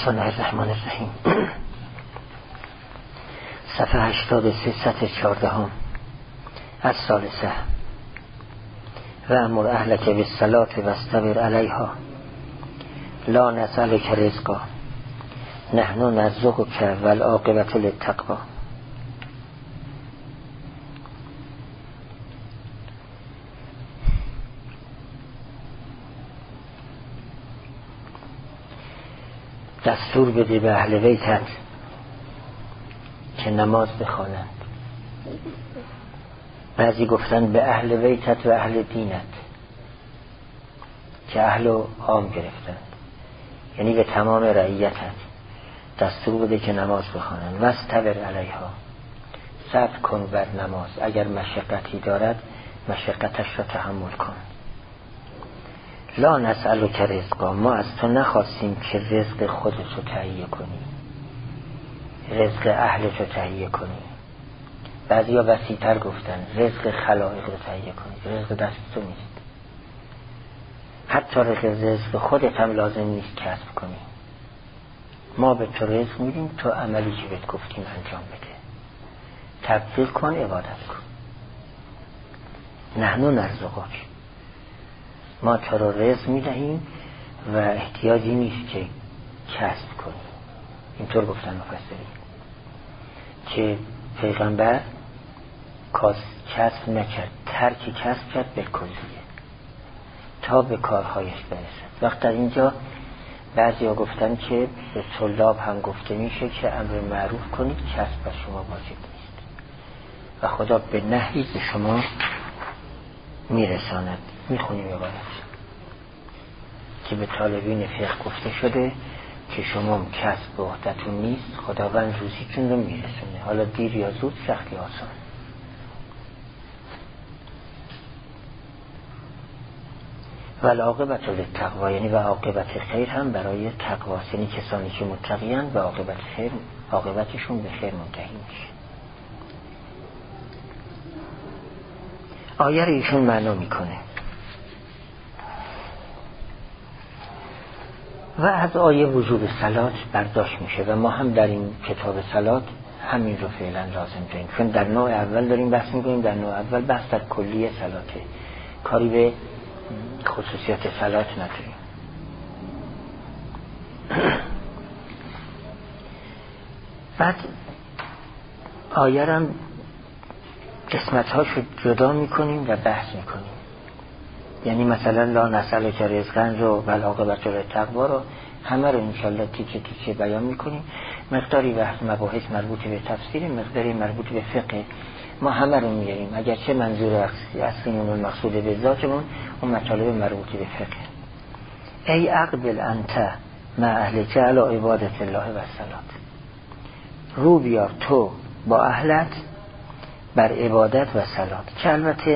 بسم الله الرحمن الرحیم. صفحه 83 سطر 14 از ثالثه. و امر اهلک بالصلاة واصطبر علیها لا نسألک رزقا نحن نرزقک والعاقبة للتقوی. دستور بده به اهل بیتت که نماز بخوانند. بعضی گفتن به اهل بیتت و اهل دینت که اهل و عام گرفتند، یعنی به تمام رعیتت دستور بده که نماز بخوانند. واصطبر علیها، صبر کن بر نماز، اگر مشقتی دارد مشقتش را تحمل کن. لا نسألک رزقا، ما از تو نخواستیم که رزق خودت رو تهیه کنی، رزق اهلت رو تهیه کنی. بعضی ها وسیع‌تر گفتن رزق خلائق رو تهیه کنی، رزق دست تو نیست. حتی رزق خودت هم لازم نیست کسب کنی. ما به تو رزق میدیم، تو عملی که بهت گفتیم انجام بده، تبلیغ کن، عبادت کن. نحن نرزقک، ما تو را رزق میدهیم و احتیاجی نیست که کسب کنی. اینطور گفتن مفسرین که پیغمبر کسب نکرد، ترک کسب کرد به کلیه تا به کارهایش برسد. وقت در اینجا بعضی ها گفتن که به طلاب هم گفته میشه که امر معروف کنید، کسب بر شما واجب نیست و خدا به نهی به شما میرساند. میخونیم عبارت که به طالبین فقه گفته شده که شما کسب به عهدتون نیست، خداوند روزیتون رو میرسونه، حالا دیر یا زود، سخت یا آسان. و العاقبت للتقوی، یعنی و عاقبت خیر هم برای تقوا، یعنی کسانی که متقیان و عاقبت خیر، عاقبتشون به خیر منتهی میشه. آیه رو ایشون معنا میکنه و از آیه وجوب صلات برداشت میشه و ما هم در این کتاب صلات همین رو فعلا لازم داریم، چون در نوع اول داریم بحث میکنیم. در نوع اول بحث در کلیه صلاته، کاری به خصوصیات صلات نداریم. بعد آیه رو قسمت هاشو جدا میکنیم و بحث میکنیم. یعنی مثلا لا نسألک رزقا رو و العاقبة للتقوی رو همه رو انشالله تیکه تیکه بیان میکنیم. مقداری وقت مباحث مربوط به تفسیر، مقداری مربوط به فقه، ما همه رو میاریم. اگرچه منظور اصلیمون و مقصود به ذاتمون اون مطالب مربوط به فقه. ای اقبل انت مع اهلک علی عبادت الله و الصلاة، رو بیار تو با اهلت بر عبادت و صلات، که البته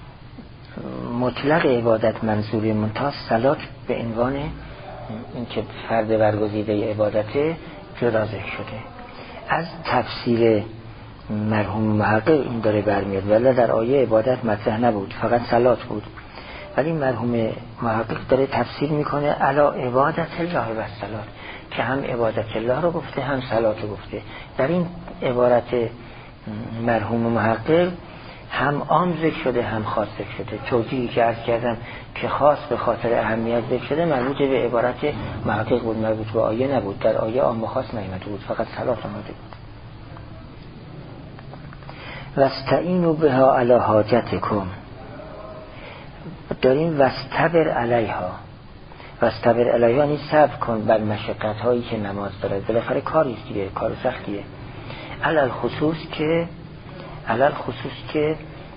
مطلق عبادت منظور منتهی صلات به عنوان اینکه فرد برگزیده عبادت جدا ذکر شده. از تفسیر مرحوم محقق این داره برمیاد، ولی در آیه عبادت مطرح نبود، فقط صلات بود. ولی مرحوم محقق داره تفسیر میکنه علی عبادت الله و الصلاة، که هم عبادت الله رو گفته هم صلات رو گفته. در این عبارت مرحوم محقق هم عام ذکر شده هم خاص ذکر شده. توضیحی که عرض کردم که خاص به خاطر اهمیت ذکر شده مربوط به عبارت محقق بود، مربوط به آیه نبود. در آیه عام و خاص نیامده بود، فقط صلات آمده بود. واستعینوا بها علی حاجتکم، داریم واصطبر علیها. واصطبر علیها یعنی صبر کن بر مشقت هایی که نماز داره، بالاخره کاری است دیگه، کار سختیه. علل خصوص که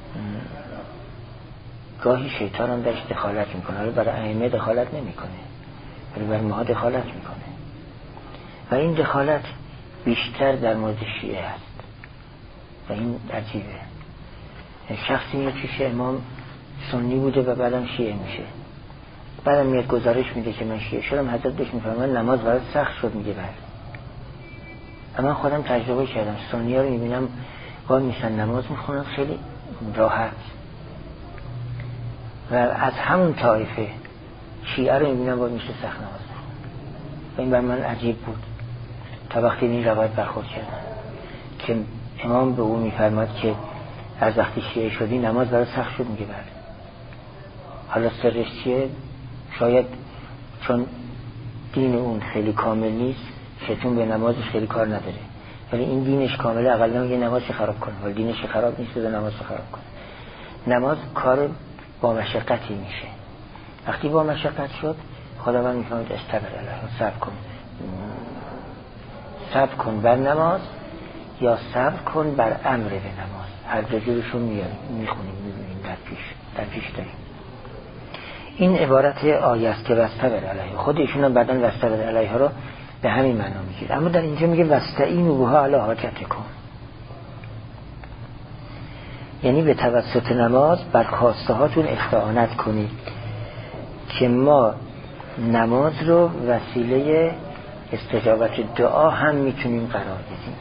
گاهی شیطان هم درش دخالت میکنه، حالا برای ائمه دخالت نمیکنه ولی برای ما دخالت میکنه و این دخالت بیشتر در مورد شیعه هست و این عجیبه. شخصی میاد پیش امام سنی بوده و بعدم شیعه میشه، بعدم میاد گزارش میده که من شیعه شدم، حضرت بهش میفرماید نماز برات سخت شد، میگه بله. من خودم تجربه کردم، سنی ها رو میبینم وای میشن نماز میخونن خیلی راحت، و از همون طایفه شیعه رو میبینم وای میشه سخت نماز میخونن. و این بر من عجیب بود تا وقتی این روایت برخورد کردم که امام به او میفرماد که از وقتی شیعه شدی نماز برای سخت شد. میگه بله. حالا سرش چیه؟ شاید چون دین اون خیلی کامل نیست، شیطان به نمازش خیلی کار نداره، ولی این دینش کامله، اقلا میگه نمازش خراب کنه، ولی دینش خراب نیست بذار نمازش خراب کنه. نماز کار با مشقتی میشه. وقتی با مشقت شد خداوند میفهمید استبر علیه، صبر کن بر نماز یا صبر کن بر امر به نماز. هر دو جورشون میخونیم میبینیم در پیش داریم. این عبارت آیه است که واستبر علیه، خودشون هم بعدن واستبر علیه رو به همین معنا میگیره، اما در اینجا میگه واستعینوا بها علی حاجتکم، یعنی به توسط نماز بر خواسته هاتون استعانت کنید که ما نماز رو وسیله استجابت دعا هم میتونیم قرار بدیم.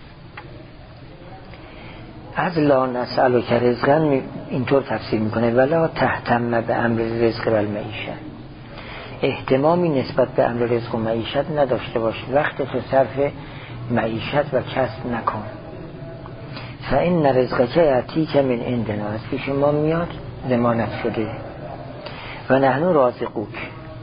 از لا نسألک رزقا اینطور تفسیر میکنه ولا تهتم به امر رزق و المعیشت، اهتمامی نسبت به امر رزق و معیشت نداشته باش، وقت تو صرف معیشت و کسب نکن. فإن رزقک یأتیک من عندنا، از پیش ما میاد ضمانت شده، و نحن رازقوک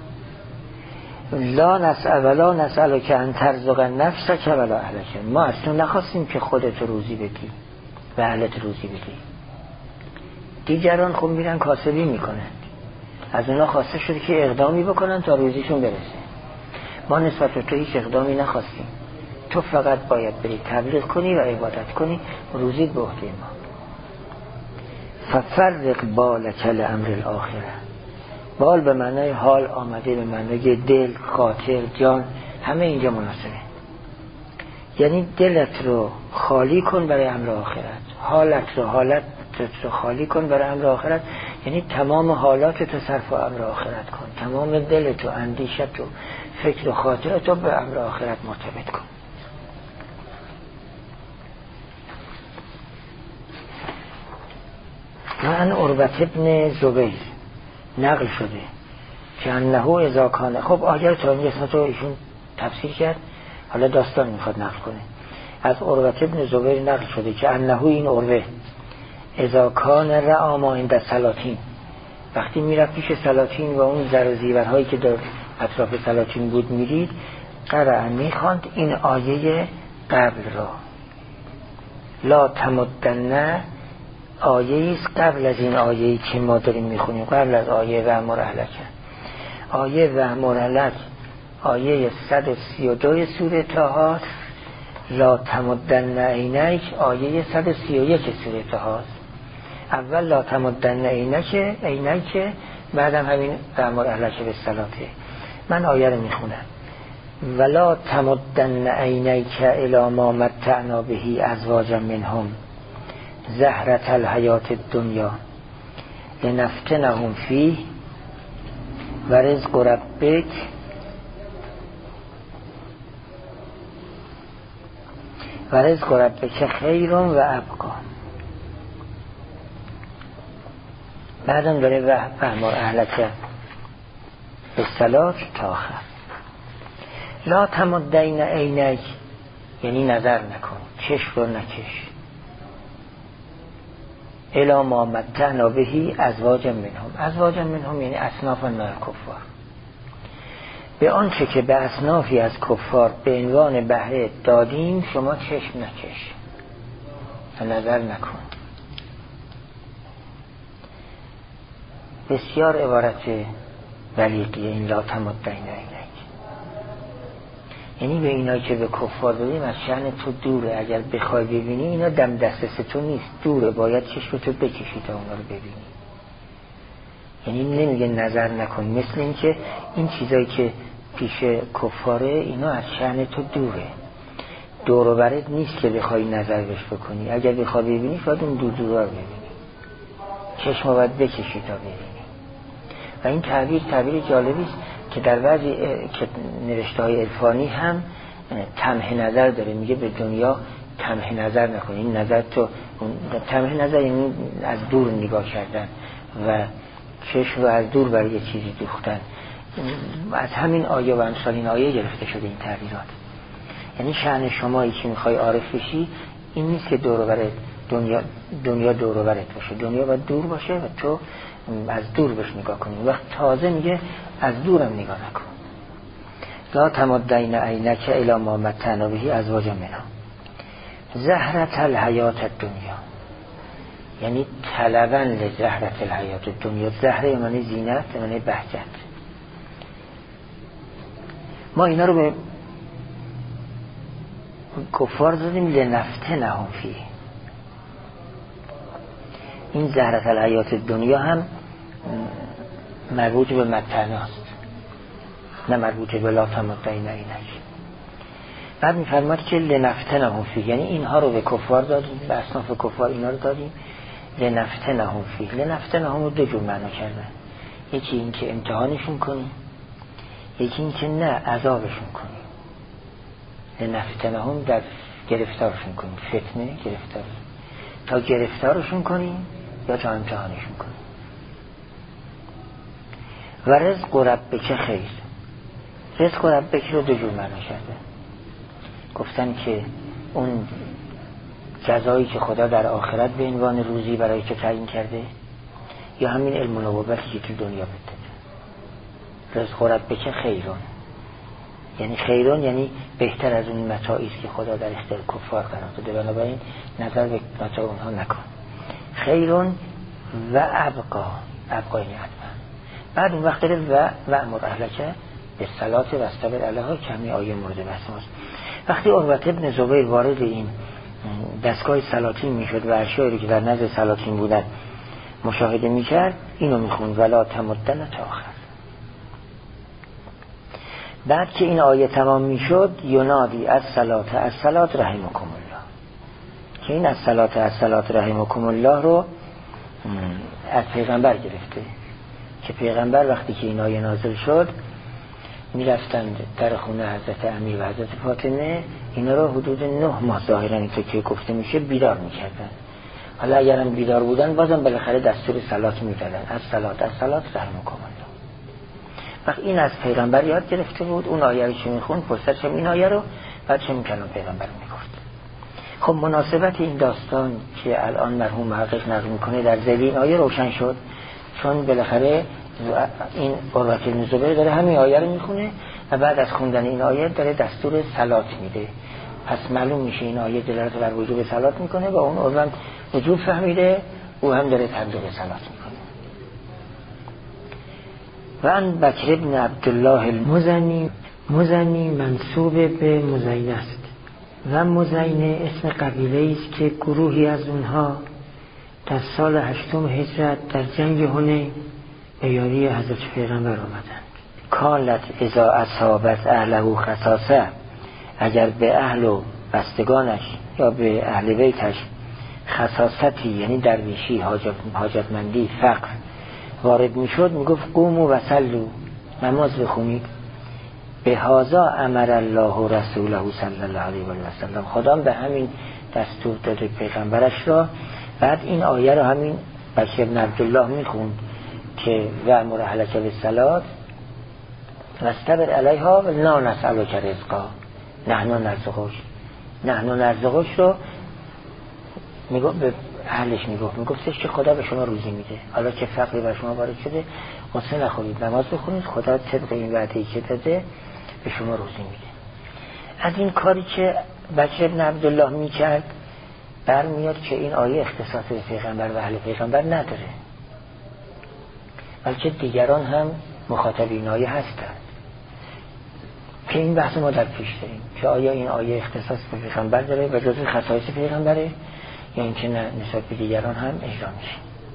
لا نسألک ان ترزق نفسک ولا اهلک، ما اصلا نخواستیم که خودت روزی بدی و اهلت روزی بدی. دیگران خب میرن کاسبی میکنن، از اونا خواسته شده که اقدامی بکنن تا روزیشون برسه. ما نسبت به تو هیچ اقدامی نخواستیم، تو فقط باید بری تبلیغ کنی و عبادت کنی، روزیت به عهده ما. ففرق بالک لامر الاخره، بال به معنای حال آمده، به معنای دل، خاطر، جان، همه اینجا مناسبه. یعنی دلت رو خالی کن برای امر آخرت، حالت رو خالی کن برای امر آخرت، یعنی تمام حالات تو صرف امر آخرت کن، تمام دلت و اندیشت و فکر و خاطرت رو به امر آخرت مرتبط کن. من عروة ابن زبیر نقل شده که انه اذا کان، خب آیه تا این قسمت رو ایشون تفسیر کرد، حالا داستان میخواد نقل کنه. از عروة ابن زبیر نقل شده که انه این عروه اذا کان رعا ما عند سلاطین، وقتی میرفت پیش سلاطین و اون زر و زیورهایی که در اطراف سلاطین بود میدید، قرأ میخواند این آیه قبل را، لا تمدن، آیه ایست قبل از این آیه‌ای که ما داریم میخونیم، قبل از آیه وأمر اهلک. آیه وأمر اهلک آیه 132 سوره طه، لا تمدن عینیک آیه 131 سوره طه. اول لا تمدن عینیک، بعدم همین وأمر اهلک بالصلاة. من آیه رو میخونم: ولا تمدن عینیک الی ما متعنا به ازواجا منهم زهرة الحیات الدنیا لنفتنهم فیه و رزق ربک خیر و ابقا. بعدم داره وأمر اهلک بالصلاة تا آخر. لا تمدن عینیک یعنی نظر نکن، چشم رو نکش، الی ما متعنا به ازواجا منهم یعنی اصنافا من الکفار، به آنچه که به اصنافی از کفار به عنوان بهره دادیم شما چشم نکش و نظر نکن. بسیار عبارت بلیغیه این لا تمدن عینیک، یعنی به اینایی که به کفار دادیم از شأن تو دوره، اگر بخوای ببینی اینا دم دسترس تو نیست، دوره، باید چشمتو بکشی تا اونا رو ببینی. یعنی نمیگه نظر نکن، مثل این که این چیزایی که پیش کفاره اینا از شأن تو دوره، دور و برت نیست که بخوای نظر بهش بکنی، اگر بخوای ببینی باید اون دور رو ببینی، چشم باید بکشی تا ببینی. و این تعبیر جالبی است که در بعضی نوشته‌های عرفانی هم تمح نظر داره، میگه به دنیا تمح نظر نکن. این نظر تو تمح نظر یعنی از دور نگاه کردن و چشم رو از دور برای یه چیزی دوختن، از همین آیه و امثال این آیه گرفته شده این تعبیرات. یعنی شأن شمایی که میخوای عارف بشی این نیست که دور و بر دنیا دور و برت باشه، دنیا باید دور باشه و تو از دور بهش نگاه کنی. وقت تازه میگه از دورم نگاه نکن. لا تمدین عینک الی ما متعنا به ازواج منها زهرة الحیات الدنیا، یعنی طلبا لزهرة الحیات الدنیا. زهره معنی زینت، معنی بهجت. ما اینا رو به کفار دادیم لنفتنهم فیه. این زهرة الحیات الدنیا هم مربوط به متعناست، نه مربوط به لا تمدین عینک. بعد میفرماد که لنفتنهم فیه، یعنی اینها رو به کفار دادیم، به اصناف کفار اینا رو دادیم لنفتنهم فیه. لنفتنهم رو دو جور معنا کردن، یکی این که امتحانشون کنیم، یکی این که نه عذابشون کنیم. لنفتنهم در گرفتارشون کنیم، فتنه گرفتار، تا گرفتارشون کنیم یا تا امتحانشون کنیم. و رزق ربک خیر، رزق ربک رو دو جور معنا کرده. گفتن که اون جزایی که خدا در آخرت به عنوان روزی برای که تعیین کرده، یا همین علم و نبوتی که تو دنیا بده. رزق ربک خیرون، یعنی خیرون یعنی بهتر از اون متاعی است که خدا در اختیار کفار قرار داده، بنابراین نظر به متاع اونها نکن. خیرون و ابقا یعنی حتما. بعد اون وقت داره و امر اهلک به صلات و استبر علیها که همین آیه مورد بحث ماست. وقتی عروة ابن زبیر وارد این دستگاه سلاطین میشد و اشیایی که در نزد سلاطین بودن مشاهده میکرد، اینو میخوند ولا تمدن تا آخر. بعد که این آیه تمام میشد ینادی از صلات رحمکم الله، که این از صلات رحمکم الله رو از پیغمبر گرفته، که پیغمبر وقتی که این آیه نازل شد میرفتند در خونه حضرت امیر و حضرت فاطمه، اینا رو حدود 9 ماه ظاهرا اینطور که گفته میشه بیدار میکردن. حالا اگرم بیدار بودن بازم بالاخره دستور صلات میدادن، از صلات رحمکم الله. وقت این از پیغمبر یاد گرفته بود، اون آیه رو که میخوند پرسش این آیه رو، بعد چه میکلم پیغمبر میگفت. خب مناسبت این داستان که الان مرحوم محقق نقل میکنه در ذیل این آیه روشن شد، چون بالاخره این عروة بن زبیر داره همین آیه رو میخونه و بعد از خوندن این آیه داره دستور صلات میده. پس معلوم میشه این آیه دلالت بر وجوب صلات میکنه و اون عروة وجوب فهمیده، او هم داره تبلیغ صلات میکنه. و ان بکر ابن عبدالله المزنی منسوب به مزینه است و مزینه اسم قبیله است که گروهی از اونها در سال 8 هجرت در جنگ حنین به یاری حضرت پیغمبر آمدند. کالت اذا اصابت اهله خصاصه، اگر به اهل و بستگانش یا به اهل بیتش خصاصتی یعنی درویشی، حاجتمندی، فقر وارد میشد، میگفت قوموا و صلوا، نماز بخونید. به هذا امر الله رسوله صلی الله علیه و سلم، خدا به همین دستور داده پیغمبرش را. بعد این آیه رو همین بکر بن عبدالله میخوند که و امر اهلک بالصلاه و استبر علیها و لا نسألک رزقا نحن نرزقش رو میگفت به اهلش، میگفتش که خدا به شما روزی میده، حالا که فقری بر شما وارد شده قصه نخورید، نماز بخونید، خدا طبق این وعده‌ای که داده به شما روزی میده. از این کاری که بکر بن عبدالله میکرد برمیاد که این آیه اختصاص به پیغمبر و اهل پیغمبر نداره، بلکه دیگران هم مخاطب این آیه هستند، که این بحث ما در پیش داریم که آیا این آیه اختصاص به پیغمبر داره و جزء خصایص پیغمبره یا اینکه نه نسبت به دیگران هم اجرا میشه.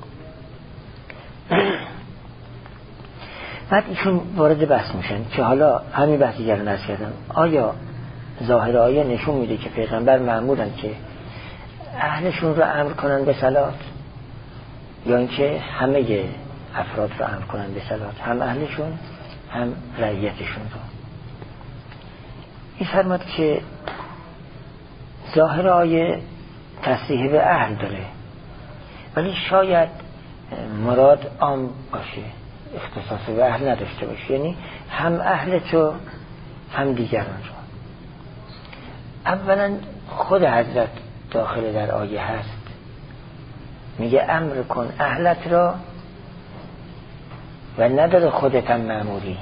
بعد ایشون وارد بحث میشن که حالا همین بحث دیگران نرس کردن، آیا ظاهر آیه نشون میده که پیغمبر مأمورن که اهلشون رو امر کنن به صلات، یا اینکه همه افراد رو امر کنن به صلات، هم اهلشون هم رعیتشون رو. این فرماد که ظاهر آیه تصریح به اهل داره، ولی شاید مراد عام باشه، اختصاص به اهل نداشته باشی، یعنی هم اهل تو هم دیگران رو. اولا خود حضرت داخل در آیه هست، میگه امر کن اهلت را و نداره خودت هم مأموری،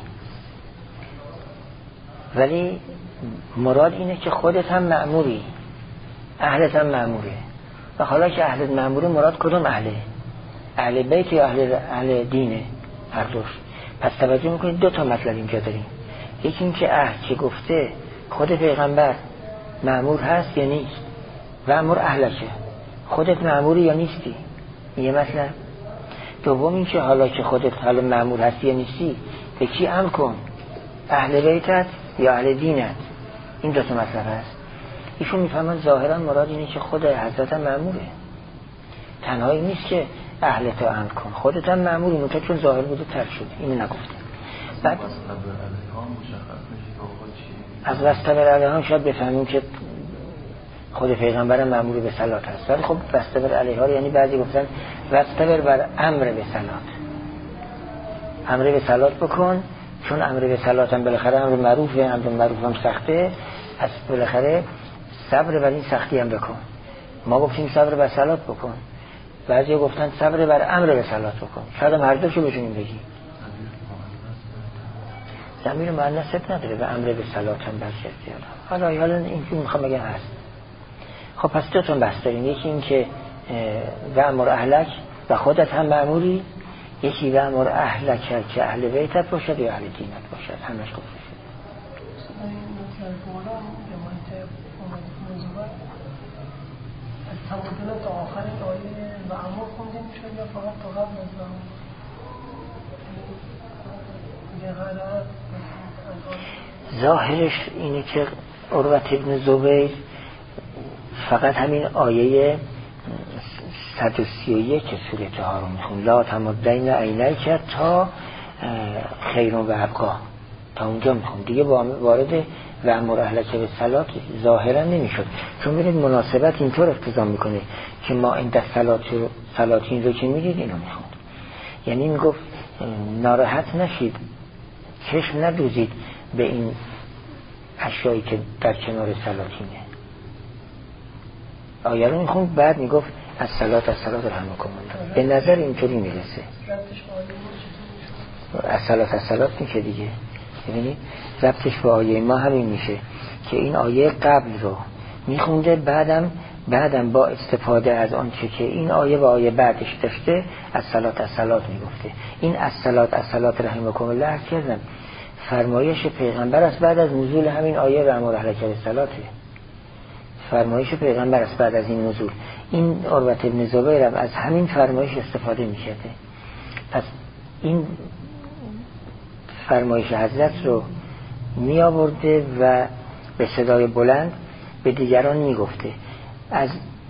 ولی مراد اینه که خودت هم مأموری، اهلت هم مأموره. و حالا که اهلت مأموره مراد کدوم اهله؟ اهل بیت یا اهل دینه؟ هر دوش. پس توجه میکنید دو تا مطلب اینجا داریم. یکی این که اهل که گفته خود پیغمبر مأمور هست یا نیست، و امر اهلشه، خودت مأموری یا نیستی، یه مطلب. دوم این که حالا که خودت حالا مأمور هستی یا نیستی، به کی امر کن؟ اهل بیتت یا اهل دینت؟ این دو تا مطلب هست. ایشون میفهمن ظاهرا مراد اینه که خود حضرت مأموره، تنهایی نیست که اهل تو امر کن، خودت هم مأموری، منتها چون ظاهر بوده ترک شده، اینو نگفته. بعد از واستبر علیها شاید بفهمیم که خود پیغمبر مأمور به صلات هست، ولی خب واستبر علیها یعنی بعضی گفتن واستبر بر امر به صلات، امر به صلات بکن، چون امر به صلات هم بالاخره امر معروفه، امر معروف هم سخته، پس بالاخره صبر بر این سختی هم بکن. ما گفتیم صبر بر صلات بکن، بعضی گفتن صبر بر امر به صلات بکن، شاید هم هر دوشو بتونیم بگیم. ضمیر مؤنث نداره، به امر به صلات هم برچسته. حالا اینجور میخوام بگم هست. خب پس دو تا بحث داریم، یکی این که و امر اهلک و خودت هم مأموری، یکی و امر اهلک که اهل بیتت باشد یا اهل دینت باشد، همش گفته شده. تمدن تا آخر این آیه و امر خوندیم شد یا فقط تا قبل از ظاهرش اینه که عروة ابن زبیر فقط همین آیه 131 که سوره طه رو میخون، لا تمدن عینیک تا خیر و ابقا، تا اونجا میخون دیگه، وارد و امر اهلک به صلات ظاهرا نمیشد، چون ببینید مناسبت اینطور اقتضا میکنه که ما این صلاتین رو که میدید اینو میخوند، یعنی میگفت ناراحت نشید، چشم ندوزید به این اشیایی که در کنار صلاتینه. آیه رو میخوند، بعد میگفت از صلات رحمکم الله. به نظر اینطوری میرسه از صلات میشه دیگه. ببینید ربطش به آیه ما همین میشه که این آیه قبل رو میخونده، بعدم با استفاده از آنچه که این آیه و آیه بعدش داشته از صلات میگفته. این از صلات رحمکم الله هر چیزن فرمایش پیغمبر است بعد از نزول همین آیه و امر اهلک به صلاته، فرمایش پیغمبر است بعد از این نزول. این عروة ابن زبیر هم از همین فرمایش استفاده میکرده، پس این فرمایش حضرت رو می آورده و به صدای بلند به دیگران می گفته. از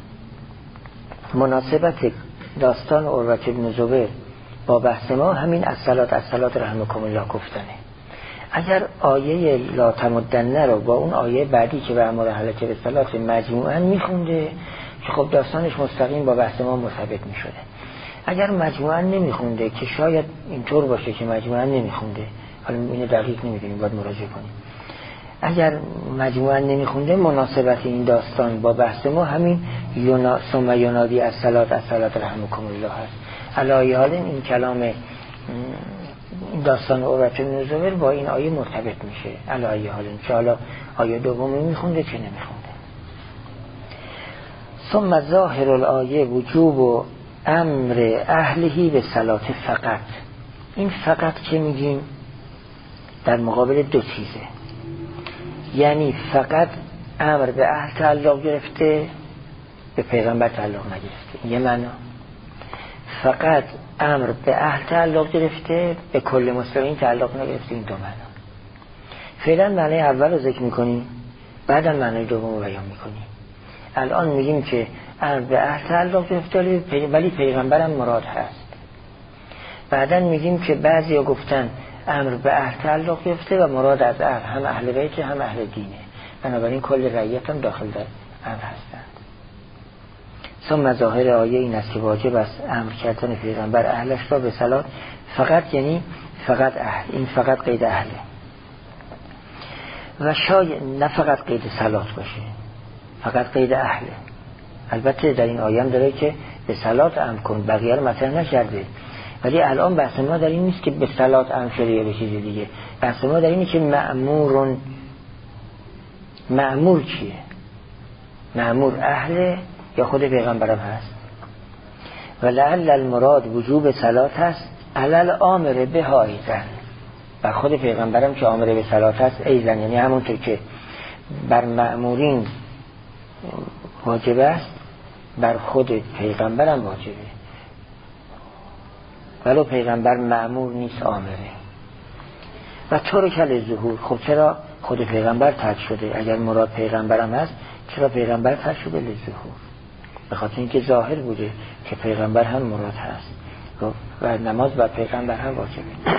مناسبت داستان عروة ابن زبیر با بحث ما همین از صلات رحمکم الله گفتنه. اگر آیه لا تمدن رو با اون آیه بعدی که به امر اهلک به صلات مجموعاً می خونده که خب داستانش مستقیم با بحث ما مرتبط می شده. اگر مجموعاً نمی خونده که شاید اینطور باشه که مجموعاً نمی خونده، حالا اینو دقیق نمیدونیم، باید مراجعه کنیم. اگر مجموعاً نمیخونده مناسبت این داستان با بحث ما همین ثم ینادی از صلات رحمکم الله هست. علی حال این کلام این داستان عروة بن زبیر با این آیه مرتبط میشه. علی حال چه حالا آیه دومی میخونده چه نمیخونده. ثم ظاهر الآیه وجوب و امر اهلهی به صلات فقط. این فقط که میگیم در مقابل دو چیزه، یعنی فقط امر به اهل تعلق گرفته، به پیغمبر تعلق نگرفته. یه معنا فقط امر به اهل تعلق گرفته، به کل مسلمین تعلق نگرفته. این دو معنا. فعلا معنی اول رو ذکر میکنیم، بعدا معنی دوم رو بیان میکنیم. الان میگیم که امر به اهل تعلق گرفته ولی پیغمبرم مراد هست. بعدا میگیم که بعضیا گفتن امر به اهل تعلق گرفته و مراد از اهل هم اهل بیت هم اهل دینه، بنابراین کل رعیت هم داخل در امر هستند. ثم ظاهر آیه این است که واجب است امر کردن پیغمبر اهلش را به صلات، فقط یعنی فقط اهل، این فقط قید اهله و شاید نه فقط قید صلات باشه، فقط قید اهله. البته در این آیه هم داره که به صلات امر کن، بقیه رو مطرح نکرده، ولی الان بحث ما در این نیست که به صلات امر شده یا به چیز دیگه. بحث ما در اینه که مأمور کیه؟ مأمور اهل یا خود پیغمبرم هست؟ و لعل المراد وجوب صلات هست علل آمر به ها ایزن، بر خود پیغمبرم که آمر به صلات هست ایزن، یعنی همونطور که بر مأمورین واجب است بر خود پیغمبرم واجبه، ولو پیغمبر مأمور نیست آمره. و ترک ظهور، خب چرا خود پیغمبر ترک شده؟ اگر مراد پیغمبرم هست چرا پیغمبر ترک شده لظهور؟ به خاطر اینکه ظاهر بوده که پیغمبر هم مراد هست و نماز بر پیغمبر هم واجبه.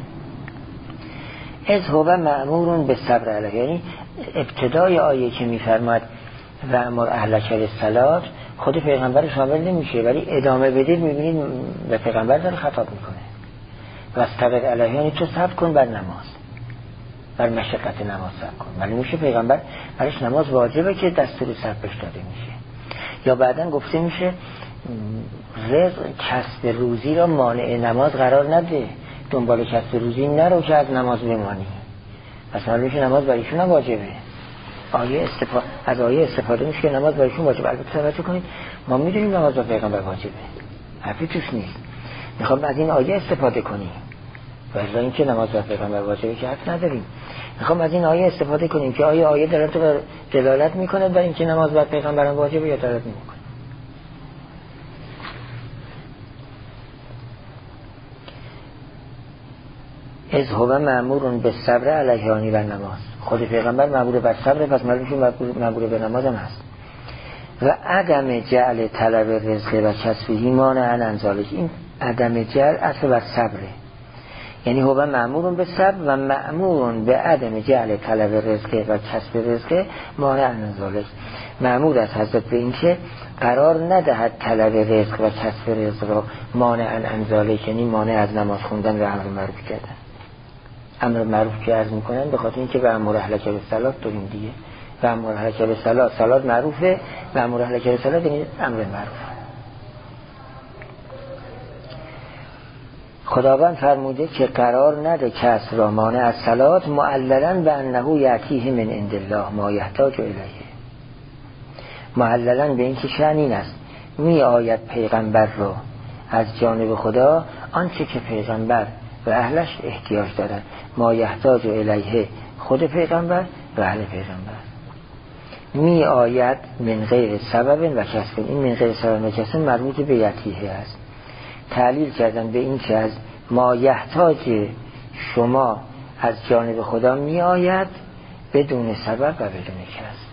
از هو مأمورون به صبر علیه، یعنی ابتدای آیه که میفرماد و امر اهلک بالصلات خود پیغمبر شامل نمیشه، ولی ادامه بدید میبینید به پیغمبر داره خطاب میکنه. و استبر علیه یعنی تو صبر کن بر نماز، بر مشقت نماز صبر کن. ولی میشه پیغمبر برش نماز واجبه که دستور صبرش داده میشه. یا بعدن گفته میشه رزق کسب روزی را مانع نماز قرار نده، دنبال کسب روزی نرو که از نماز بمانی. پس معلوم میشه نماز برای ایشون هم واجبه. از آیه استفاده میشه که نماز برای ایشون واجبه. البته توجه کنید ما میدونیم نماز برای پیغمبر واجبه، حرفی توش نیست. میخوام از این آیه استفاده کنیم و از اینکه نماز برای پیغمبر واجبه که حرف نداریم. میخوام از این آیه استفاده کنیم که آیه دلالت میکنه بر اینکه نماز برای پیغمبر واجبه یا دلالت نمیکنه. از هو مأمورون به صبر علیه و نماز، خود پیغمبر مأمور بر صبر، پس معلومه مأمور به نماز هم هست. و عدم جعل طلب رزق و کسبه مانع عن انزالش، این عدم جعل اصل بر صبره، یعنی هو مأمورون به صبر و مأمورون به عدم جعل طلب رزق و کسب رزق مانع عن انزالش. مأمور از حضرت به این که قرار ندهد طلب رزق و کسب رزق را مانع عن انزالش، یعنی مانع از نماز خوندن و امر معروف کردن. امر معروف که عرض میکنن به خاطر اینکه به امر اهلک بالصلات داریم دیگه، و امر اهلک بالصلات صلات معروفه و امر اهلک بالصلات یعنی امر معروف. خداوند فرموده که قرار نده کس را مانع از صلات معللا به انه یأتیه من عند الله ما یحتاج الیه، معللا به این که شأن این است می آید پیغمبر را از جانب خدا آنچه که پیغمبر و اهلش احتیاج دارن، ما یحتاج الیه خود پیغمبر و اهل پیغمبر. می آید من غیر سبب و کسب، این من غیر سبب و کسب مربوط به یتیه است. تعلیل کردن به این که از ما یحتاج شما از جانب خدا می آید بدون سبب و بدون کسب.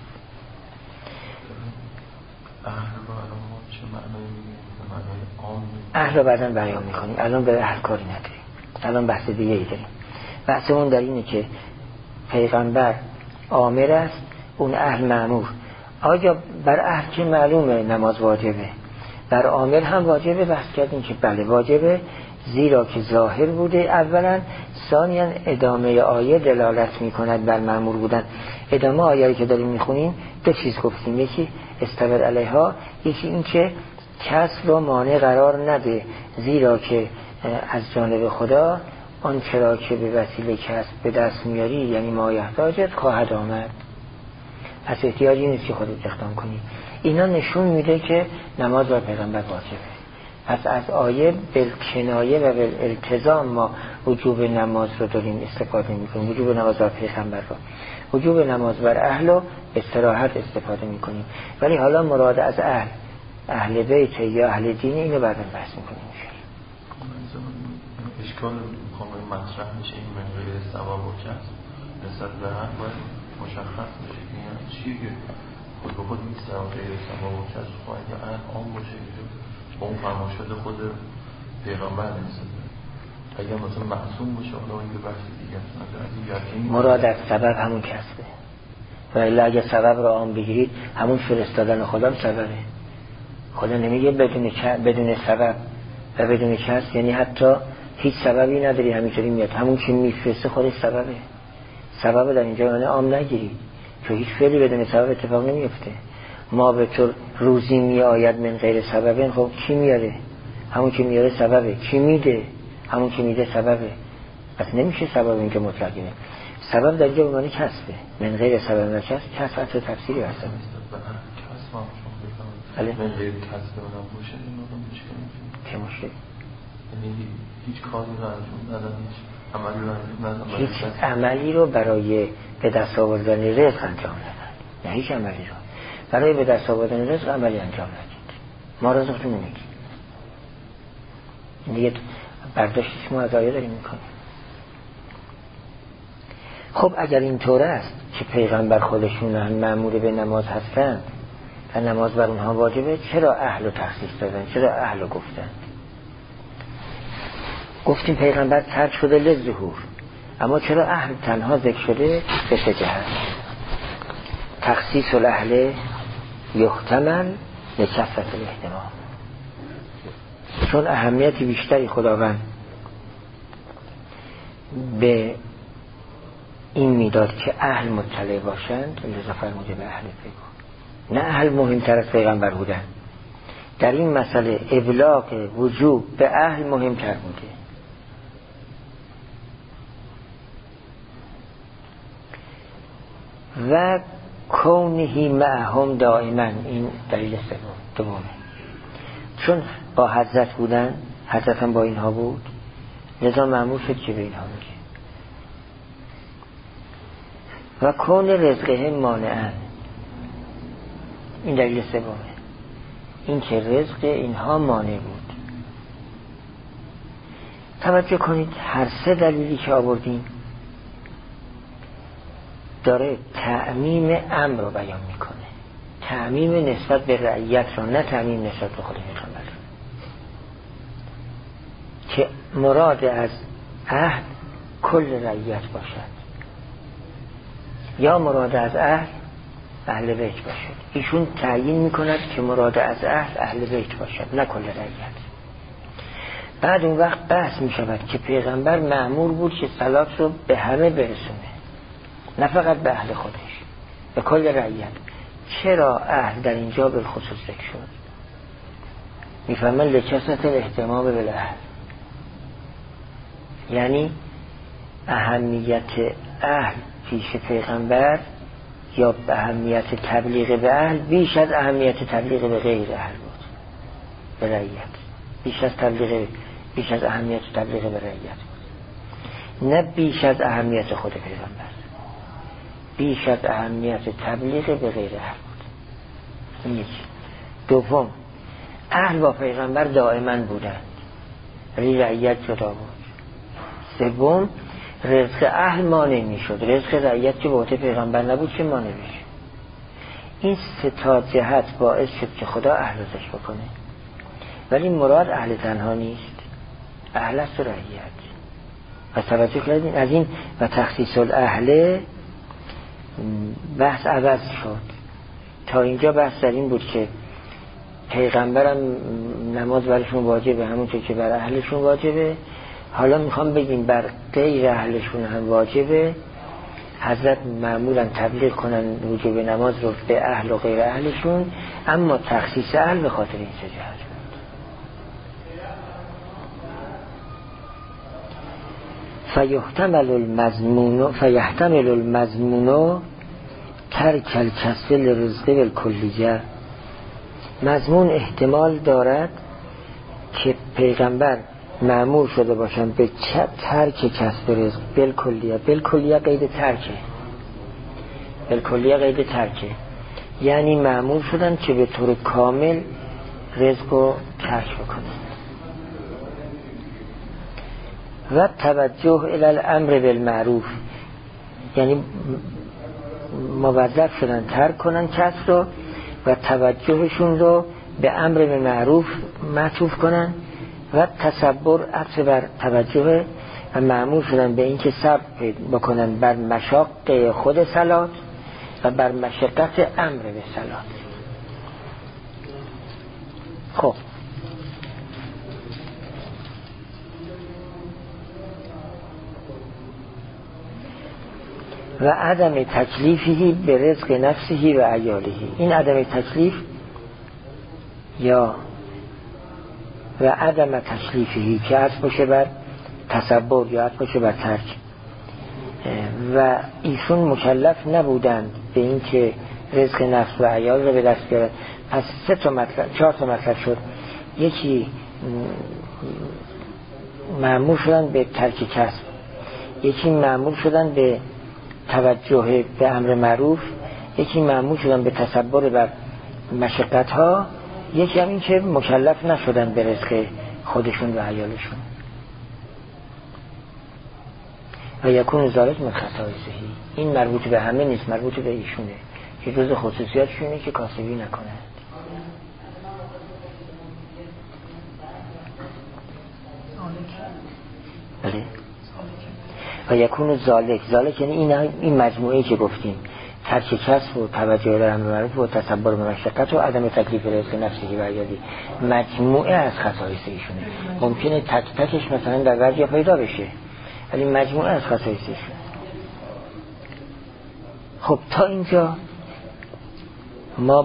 اهل رو بعداً بیان میکنیم، الان به اهل کاری نداریم، الان بحث دیگه ای داریم. بحثمون در اینه که پیغمبر آمر است، اون اهل مأمور. آیا بر اهل که معلومه نماز واجبه، بر آمر هم واجبه؟ بحث کردیم که بله واجبه، زیرا که ظاهر بوده اولا، ثانیاً ادامه آیه دلالت میکند بر مأمور بودن. ادامه آیه که داریم میخونیم دو چیز گفتیم، یکی استبر علیها، یکی این که کس رو مانع قرار نده، زیرا که از جانب خدا آن چرا که به وسیله کسب به دست میاری یعنی ما یحتاجت خواهد آمد، پس احتیاجی نیست که خودت اقدام کنی. اینا نشون میده که نماز بر پیغمبر واجبه. پس از آیه بالکنایه و بالالتزام ما وجوب نماز رو داریم استفاده میکنیم، وجوب نماز بر پیغمبر رو، وجوب نماز بر اهل رو استراحت استفاده میکنیم. ولی حالا مراد از اهل بیت یا اهل دین اینو بعدا بحث میکنیم. اشکال کامل مطرح میشه این من غیر ثواب و کسب نسبت به هم باید مشخص میشه که یعنی چیه که خود به خود نیست غیر ثواب و کسب باید یا عام باشه که با اون فرماشد خود پیغمبر نیست. اگر مثلا معصوم باشه حالا این به بحث دیگه است. مراد از سبب همون کسبه، و الا اگر سبب را عام بگیرید همون فرستادن خدا سببه. خدا نمیگه بدون سبب و بدون کسب، یعنی حتی هیچ سببی نداری همینطوری میاد. همون که میفرسته خودش سببه. سبب در اینجا یعنی عام نگیری، چون هیچ فعلی بدون سبب اتفاق نمیفته. ما به طور روزی می آید من غیر سببه، خب کی میاره؟ همون که میاره سببه. کی میده؟ همون که میده سببه. پس نمیشه سبب اینجا مطلقه. سبب در اینجا به معنی کسبه. من غیر سبب و کسب حتی تفسیری هست. من غیر کسب اونم باشه این رو مشکل چه مشکل؟ یعنی هیچ کاری رو انجام ندادم، هیچ عملی رو انجام ندادم، هیچ عملی رو برای به دست آوردن رزق انجام ندادن. نه هیچ عملی رو برای به دست آوردن رزق عملی انجام ندید. ما رزق رو نمیگیم. دیگه برداشتش ما از آیه داریم میکنیم. خب اگر اینطور است که پیغمبر خودشون مأمور به نماز هستند و نماز بر اونها واجبه، چرا اهل رو تخصیص دادن؟ چرا اهل رو گفتن؟ گفتیم پیغمبر ترک شده للظهور، اما چرا اهل تنها ذکر شده؟ به سه جهت. تخصیص الاهل یحتمل لکثرت الاحتمال، چون اهمیتی بیشتری خداوند به این میداد که اهل مطلع باشند، لذا فرموده به اهل بگو. نه اهل مهمتر از پیغمبر بودن. در این مسئله ابلاغ وجوب به اهل مهمتر بوده. و کونه معهم دائما، این دلیل دومه. چون با حضرت بودن، حضرت هم با اینها بود، لذا مأمور شد که به اینها میگه. و کون رزقه مانعن، این دلیل سومه، این که رزق اینها مانع بود. توجه کنید هر سه دلیلی که آوردیم داره تعمیم امر رو بیان میکنه. تعمیم نسبت به رعیت رو، نه تعمیم نسبت به خود پیغمبر. که مراد از عهد کل رعیت باشد، یا مراد از اهل بیت باشد. ایشون تعیین میکند که مراد از اهل بیت باشد، نه کل رعیت. بعد اون وقت بحث میشود که پیغمبر مأمور بود که صلات رو به همه برسونه، نه فقط به اهل خودش، به کل رعیت. چرا اهل در اینجا بالخصوص ذکر شد؟ میفهمن لکثرت الاهتمام بالاهل، یعنی اهمیت اهل پیش پیغمبر یا به اهمیت تبلیغ به اهل بیش از اهمیت تبلیغ به غیر اهل بود، به رعیت. بیش از اهمیت تبلیغ به رعیت بود، نه بیش از اهمیت خود پیغمبر، بیش از اهمیت تبلیغ به غیر اهل بود. این یکی. دوم، اهل با پیغمبر دائما بودند ولی رعیت جدا بود. سوم، رزق اهل مانع می شد، رزق رعیت که به عهده پیغمبر نبود که مانع می شد. این سه تا جهت باعث شد که خدا اهل رو ذکر بکنه. ولی مراد اهل تنها نیست، اهل است و رعیت. و توجه کردین از این و تخصیص الاهل بحث عوض شد. تا اینجا بحث در این بود که پیغمبرم نماز برشون واجبه همونطور که بر اهلشون واجبه. حالا میخوام بگیم بر غیر اهلشون هم واجبه. حضرت معمولا تبلیغ کنن وجوب نماز رو به اهل و غیر اهلشون، اما تخصیص اهل به خاطر این سه جهت بود. فیحتمل المضمون ترک الکسب لرزق بالکلیه. مضمون احتمال دارد که پیغمبر مأمور شده باشن به ترک کسب رزق بالکلیه. بالکلیه قید ترکه، بالکلیه قید ترکه، یعنی مأمور شدن که به طور کامل رزق رو ترک بکنن. و توجه الی الامر بالمعروف، یعنی موظف شدن ترک کنن کسب رو و توجهشون رو به امر بالمعروف معطوف کنن و تصبر عطف بر توجه و مأمور شدن به این که صبر بکنن بر مشاق خود صلات و بر مشقت امر به صلات. خب و عدم تکلیفی به رزق نفسه و عیالهی، این عدم تکلیف یا و عدم تکلیفی که عطف باشه بر تصبر یا عطف باشه بر ترک، و ایشون مکلف نبودند به این که رزق نفس و عیال رو به دست بیارن. پس 4 تا مطلب شد. یکی مأمور شدن به ترک کسب، یکی مأمور شدن به توجه به امر معروف، یکی مأمور شدن به تصبر بر مشقت ها، یکی هم این که مکلف نشدن به رزق خودشون و عیالشون. و یکون ذالک من خصائصه، این مربوط به همه نیست، مربوط به ایشونه که جز خصوصیاتشونه که کاسبی نکنند. بله. و یکون ذالک یعنی این مجموعه که گفتیم، ترک کسب و توجه به امر معروف و تصبر به مشقت و عدم تکلیف رزق نفسی و عیالی، مجموعه از خصایص ایشونه. ممکنه تک تکش مثلا در بعضی پیدا بشه، ولی مجموعه از خصایص ایشونه. خب تا اینجا ما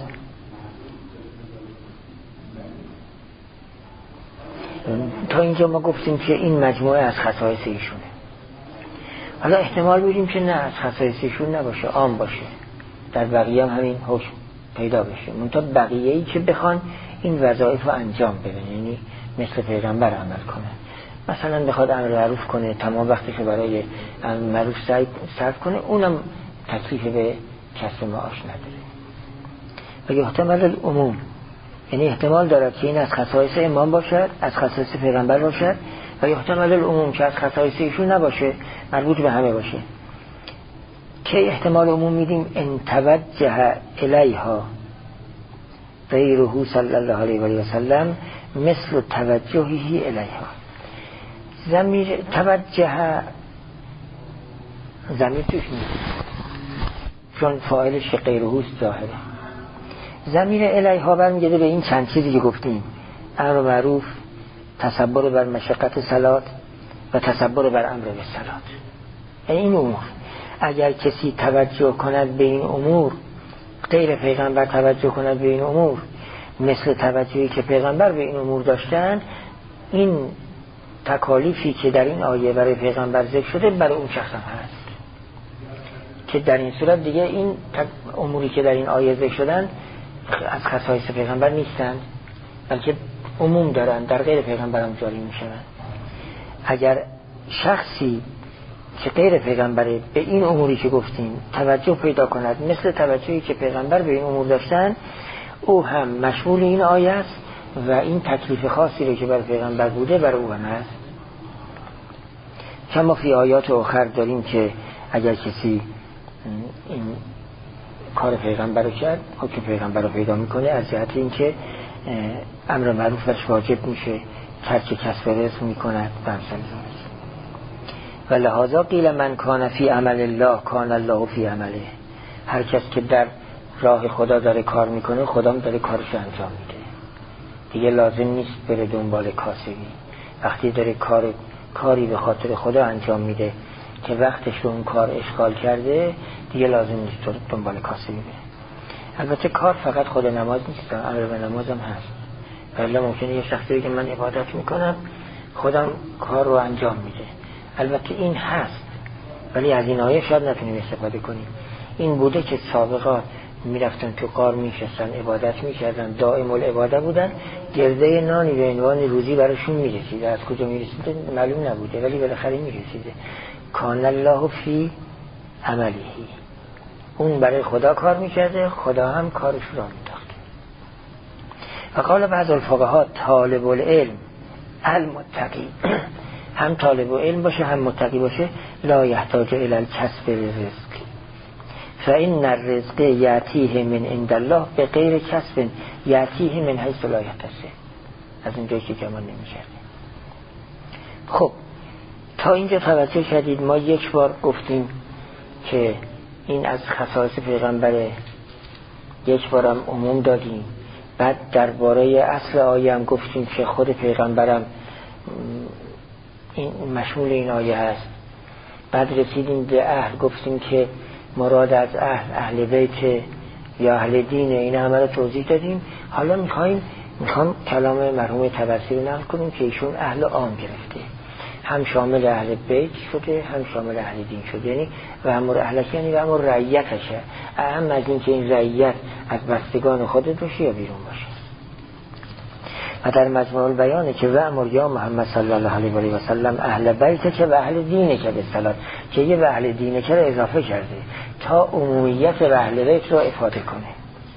گفتیم که این مجموعه از خصایص ایشونه. حالا احتمال میدیم که نه، از خصایص ایشون نباشه، عام باشه، در بقیه هم همین حکم پیدا بشه، منتها بقیه‌ای که بخوان این وظایف رو انجام بدن، یعنی مثل پیغمبر عمل کنه، مثلا بخواد امر معروف کنه، تمام وقتش رو برای امر معروف صرف کنه، اونم تکلیف به کسب معاش نداره. و یحتمل العموم، یعنی احتمال دارد که این از خصایص امام باشد، از خصایص پیغمبر باشد، و یحتمل العموم که از خصایص ایشون نباشه، مربوط به همه باشه. که احتمال عموم میدیم ان توجه الیها غیره صلی الله علیه و آله و سلم مثل توجهه الیها. ضمیر توجه ضمیر توش نیست چون فاعلش غیره ظاهره. ضمیر الیها برمیگرده به این چند چیزی که گفتیم، امر معروف، تصبر بر مشقت صلات و تصبر بر امر به صلات. این امور اگر کسی توجه کند به این امور، غیر پیغمبر توجه کند به این امور مثل توجهی که پیغمبر به این امور داشتن، این تکالیفی که در این آیه برای پیغمبر ذکر شده برای اون شخص هم هست، که در این صورت دیگه این اموری که در این آیه ذکر شدن از خصایص پیغمبر نیستند، بلکه عموم دارن، در غیر پیغمبر هم جاری میشن. اگر شخصی که غیر پیغمبره به این اموری که گفتیم توجه پیدا کند مثل توجهی که پیغمبر به این امور داشتن، او هم مشمول این آیه است و این تکلیف خاصی رو که برای پیغمبر بوده برای او هم هست. کما فی آیات آخر داریم که اگر کسی این کار پیغمبر رو کرد، حکم پیغمبر رو پیدا میکنه، از جهت این که امر معروف برش واجب میشه، ترک کسب رزق میکند و همسان. و لحاظا قیل من کان فی عمل الله کان الله فی عمله. هر کس که در راه خدا داره کار میکنه، خدا هم داره کارش انجام میده، دیگه لازم نیست بره دنبال کاسبی. وقتی داره کاری به خاطر خدا انجام میده که وقتش رو اون کار اشغال کرده، دیگه لازم نیست دنبال کاسبی بره. البته کار فقط خود نماز نیست، امر به نماز هم هست. ولی ممکنه یه شخصی که من عبادت میکنم خودم کار رو انجام میده، البته این هست، ولی از این آیه شاید نتونیم استفاده کنیم. این بوده که سابقا میرفتن تو غار میشستن، عبادت میکردن، دائم العباده بودن، گرده نانی به عنوان روزی براشون میرسیده، از کجا میرسیده معلوم نبوده ولی بالاخره میرسیده. کان الله فی عمله، اون برای خدا کار میکرده، خدا هم کارش را میداخته. و قال بعض الفقهاء طالب العلم المتقی، هم طالب علم باشه هم متقی باشه، لا یحتاج الی الکسب الرزق فإن الرزق یأتیه من عند الله به غیر کسب یأتیه من حیث لا یحتسب. از اینجایی که گمان نمی‌کرده. خب تا اینجا توجه کردید. ما یک بار گفتیم که این از خصایص پیغمبره، یک بارم عموم دادیم، بعد درباره اصل آیه هم گفتیم که خود پیغمبرم این مشمول این آیه هست. بعد رسیدیم به اهل، گفتیم که مراد از اهل بیت یا اهل دین، این همه رو توضیح دادیم. حالا میخوام کلام مرحوم طبرسی رو نقل کنیم که ایشون اهل عام گرفته، هم شامل اهل بیت شده هم شامل اهل دین شده، یعنی و امر اهلک یعنی و امر رعیتشه، اهم از این که این رعیت از بستگان خودت باشه یا بیرون باشه. و در مجموع البیانه که و امر یا محمد صلی الله علیه و سلم اهل بیت که و اهل دینه که به صلات، که یه و اهل دینه که رو اضافه کرده تا عمومیت و اهل بیت رو افاده کنه.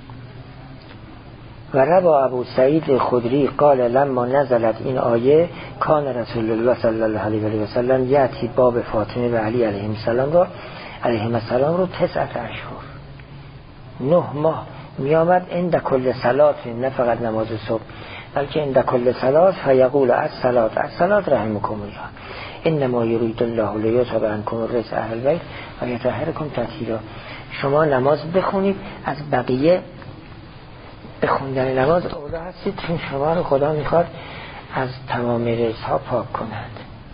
و روا ابو سعید خدری قال لما نزلت این آیه کان رسول الله صلی الله علیه و سلم یاتی باب فاطمه و علی علیهم السلام رو 9 اشهر 9 ماه می آمد عند کل صلات، نه فقط نماز صبح بلکه عند کل صلات فیقول الصلات رحمکم الله انما یرید الله لیذهب عنکم الرجس اهل البیت و یطهرکم تطهیرا. شما نماز بخونید، از بقیه بخوندن نماز اولا هستید، چون شما رو خدا میخواد از تمام رجس ها پاک کند.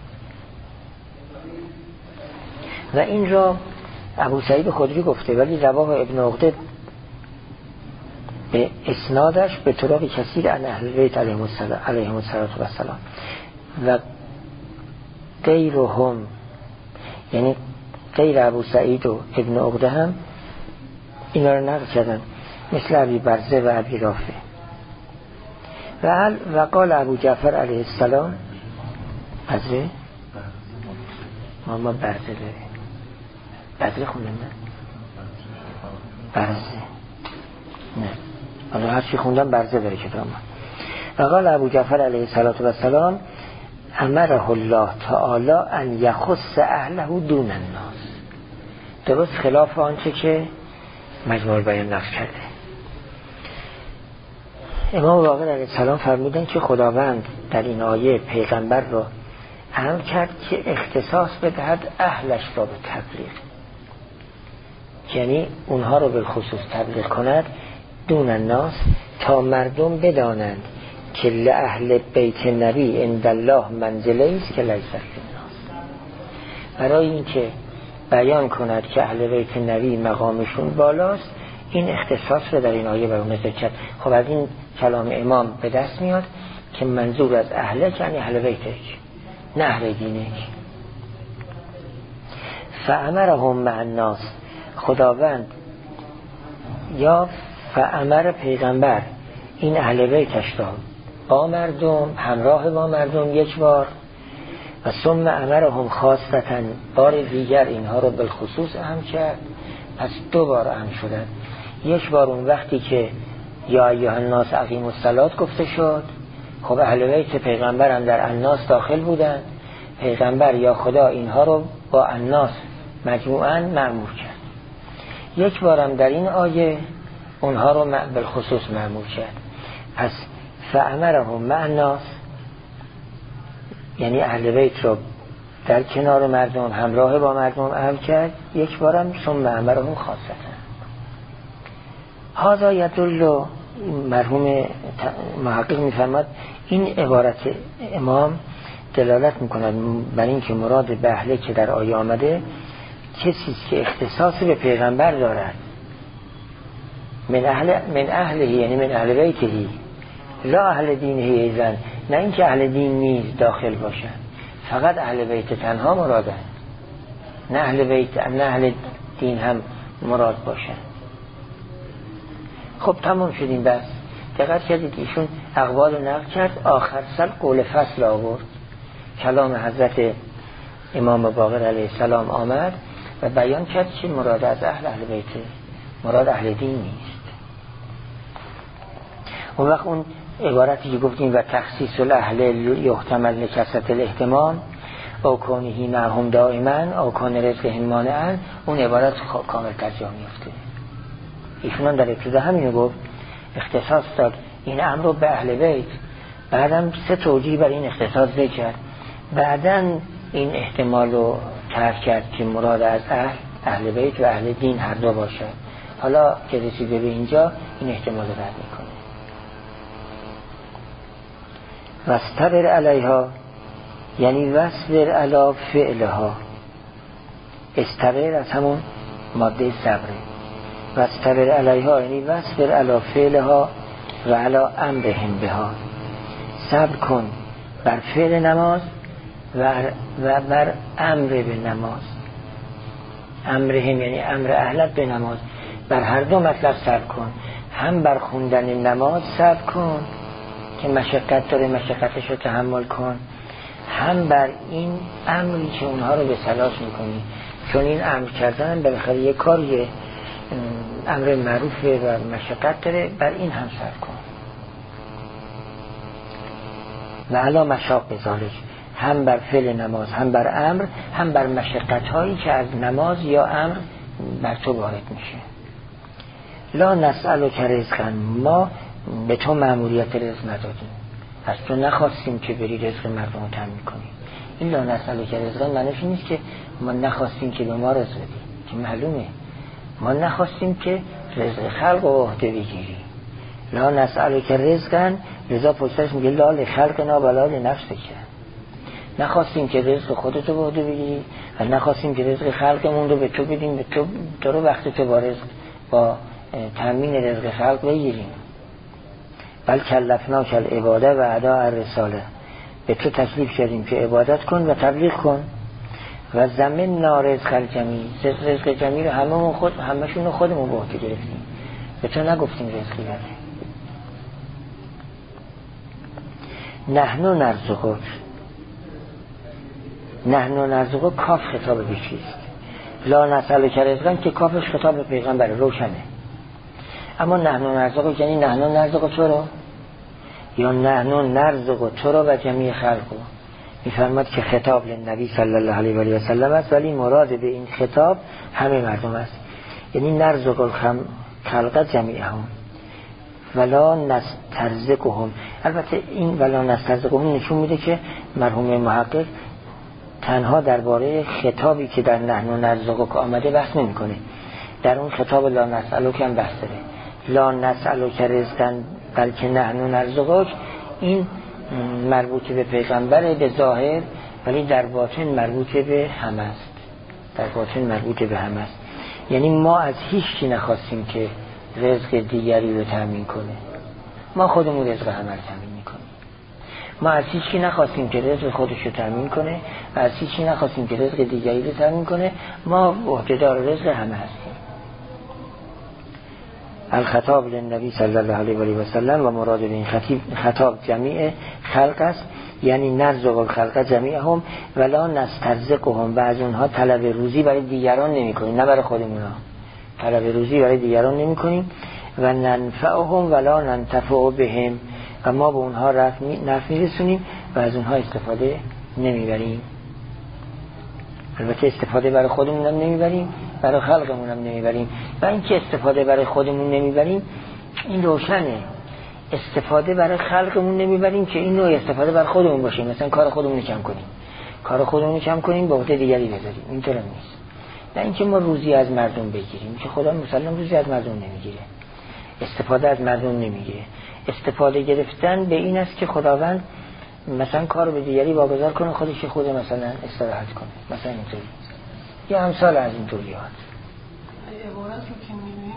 و این را ابو سعید خدری گفته، ولی رواه ابن عقده به اسنادش به طرق کثیر عن اهل بیت علیهم السلام و غیرهم، یعنی غیر ابو سعید و ابن عقده هم اینا رو نقل کردن، مثل ابی برزه و ابی رافع. و قال ابو جعفر علیه السلام برزه ما برزه داریم، برزه خوندن نه برزه نه حالا هر چی خوندم برزه داره کتاب ما. و قال ابو جعفر علیه السلام امره الله تعالی ان یخص اهله دون الناس، درست خلاف آنچه که مجموع البیان نقل کرده. امام باقر علیه السلام فرمودن که خداوند در این آیه پیغمبر را امر کرد که اختصاص بدهد اهلش را به تبلیغ، یعنی اونها رو به خصوص تبلیغ کند دون الناس، تا مردم بدانند که لأهل بیت نبی عند الله منزله است که لیس للناس، برای اینکه بیان کند که اهل بیت نبی مقامشون بالاست، این اختصاص رو در این آیه برام ذکر کرد. خب از این کلام امام به دست میاد که منظور از اهلک یعنی اهل بیتک، نه اهل دینک. فامرهم مع الناس، خداوند یا فامر پیغمبر این اهل بیتش را با مردم، همراه با مردم یک بار، و ثم امرهم خاصتا بار دیگر اینها رو بالخصوص اهم کرد، پس 2 بار اهم شدن. یک بار اون وقتی که یا ایها الناس اقیموا الصلاة گفته شد، خب اهل بیت پیغمبر هم در الناس داخل بودن، پیغمبر یا خدا اینها رو با الناس مجموعاً مأمور کرد. یک بارم در این آیه اونها رو بالخصوص مأمور کرد. پس فامرهم مع الناس یعنی اهل بیت رو در کنار مردم، همراه با مردم امر کرد، یک بارم ثم امرهم خاصتا. هذا یدل، مرحوم محقق میفرماد این عبارت امام دلالت میکند بر این که مراد به اهله که در آیه آمده کسی که اختصاص به پیغمبر دارد، من اهله یعنی من اهل بیته، لا اهل دینه ایزن، نه اینکه اهل دین نیز داخل باشن، فقط اهل بیت تنها مرادن، نه اهل بیت نه اهل دین هم مراد باشن. خب تمام شدیم. بس دقت کردید ایشون اقوال نقل کرد، آخر سر قول فصل آورد، کلام حضرت امام باقر علیه السلام آمد و بیان کرد که مراد از اهل بیت مراد اهل دین نیست. اون وقت اون عبارتی که گفتیم و تخصیص الاهل یحتمل لکثرت الاهتمام او کونهی معهم دائما او کون رزقهم مانعا، اون عبارت کامل ترجمه میفته. ایشون هم در ابتدا همینو گفت، اختصاص داد این امر رو به اهل بیت، بعدم 3 توجیه بر این اختصاص ذکر کرد، بعدن این احتمال رو طرح کرد که مراد از اهل بیت و اهل دین هر دو باشه. حالا که رسیده به اینجا این احتمال رو رد میکنه. واصطبر علیها یعنی واصبر علی فعلها. استبر از همون ماده صبره. واصطبر علیها یعنی واصبر علی فعلها و علی امرهم بها. صبر کن بر فعل نماز و بر امر به نماز. امرهم یعنی امر اهلت به نماز. بر هر دو مطلب صبر کن، هم بر خوندن نماز صبر کن که مشقت داره، مشقتش رو تحمل کن، هم بر این امری که اونها رو به صلاح میکنی، چون این امر کردن بالاخره یک کاریه، امر معروفه و مشقت داره، بر این هم صبر کن. و علا مشاق ذالک، هم بر فعل نماز، هم بر امر، هم بر مشقت هایی که از نماز یا امر بر تو وارد میشه. لا نسألک رزقا، ما به تو مأموریت رزق ندادیم، از تو نخواستیم که بری رزق مردم رو تامین کنی. این لا نسألک رزقا معنیش نیست که ما نخواستیم که به ما رزق بدی، که معلومه ما نخواستیم که رزق خلق رو عهده بگیری. لا نسألک رزقا، لذا پشتش میگه لا لخلقنا ولا لنفسک، نخواستیم که رزق خودتو به عهده بگیری و نخواستیم که رزق خلقمون رو به تو بدیم، به تو رو وقتی تو با رزق، با تامین رزق خلق بگیریم. بل کلفناک العباده و اداء الرساله، به تو تکلیف کردیم که عبادت کن و تبلیغ کن. و زمنا رزق الجمیع، رزق جمیع رو همشون رو خودمون به عهده گرفتیم، به تو نگفتیم رزقی بده. نحن نرزقک، نحن نرزقک کاف خطاب به چیست؟ لا نسألک رزقا که کافش خطاب به پیغمبر روشنه. اما نحن نرزقک یعنی نحن نرزق تو رو، یا نحن نرزق تو رو و جمیع خلقو. میفرماد که خطاب لنبی صلی الله علیه و آله و سلم است، ولی مراد به این خطاب همه مردم است. یعنی نرزق خلق جمیعهم ولا نسترزقهم. البته این ولا نسترزقهم نشون میده که مرحوم محقق تنها درباره خطابی که در نحن نرزقک آمده بحث نمیکنه، در اون خطاب لا نسألک هم بحث داره. لا نسألک رزقا بلکه نحن نرزقک، این مربوط به پیغمبر به ظاهر، ولی در باطن مربوط به همه است. در باطن مربوط به همه است. یعنی ما از هیچ کی نخواستیم که رزق دیگری رو تامین کنه، ما خودمون رزق همه رو تامین میکنیم. ما از هیچ کی نخواستیم که رزق خودش رو تامین کنه و از هیچ کی نخواستیم که رزق دیگری رو تامین کنه، ما عهده‌دار رزق همه هستیم. الخطاب للنبی صلی الله علیه و آله و سلم و مراد به این خطاب جمیع خلق است، یعنی نرزق الخلق جمیعهم ولا نسترزقهم، و از اونها طلب روزی برای دیگران نمی‌کنیم، نه برای خودمون، طلب روزی برای دیگران نمی‌کنیم. و ننفعهم ولا ننتفع بهم، و ما به اونها نفع می‌رسونیم و از اونها استفاده نمیبریم. البته استفاده برای خودمون هم نمیبریم، برای خلقمون هم نمیبریم. و اینکه استفاده برای خودمون نمیبریم این روشنه، استفاده برای خلقمون نمیبریم که این نوع استفاده برای خودمون باشه، مثلا کار خودمون کم کنیم، کار خودمون کم کنیم به عهده دیگری بذاریم، اینطور نیست. نه اینکه ما روزی از مردم بگیریم، که خدا مسلم روزی از مردم نمیگیره، استفاده از مردم نمیگیره. استفاده گرفتن به این است که خداوند مثلا کارو به دیگری واگذار کنه، خودش خود مثلا استراحت کنه، مثلا اینطوری یا امثال از این طوریات. عبارت رو که می‌بینیم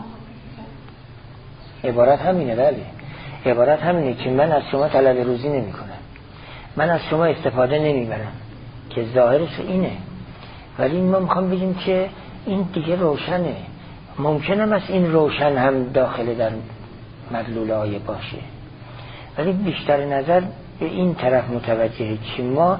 عبارت همینه، بله عبارت همینه که من از شما طلب روزی نمی کنم، من از شما استفاده نمیبرم، که ظاهرش اینه. ولی ما میخوام بگیم که این دیگه روشنه، ممکنه از این روشن هم داخل در مدلول آیه باشه، ولی بیشتر نظر به این طرف متوجهه که ما